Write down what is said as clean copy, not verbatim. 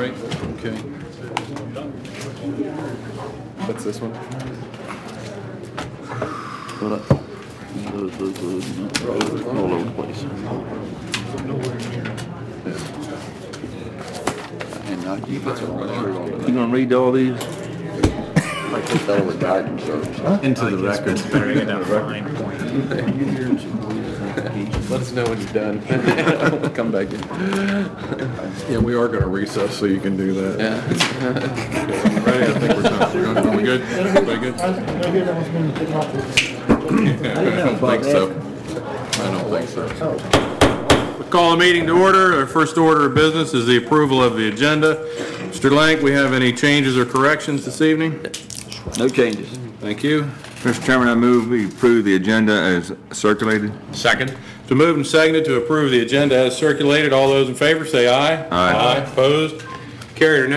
right, okay. What's this one? All over the place. And now you get your own shirt on. You gonna read all these? Like this fellow with guidance service. Into the record. Let us know when you're done. We'll come back in. Yeah, we are gonna recess so you can do that. Yeah. Ready? I think we're done. Are we good? Everybody good? I don't think so. I don't think so. We'll call the meeting to order. Our first order of business is the approval of the agenda. Mr. Lank, we have any changes or corrections this evening? No changes. Thank you. Mr. Chairman, I move we approve the agenda as circulated. Second. To move and seconded to approve the agenda as circulated. All those in favor say aye. Aye. Opposed? Carried.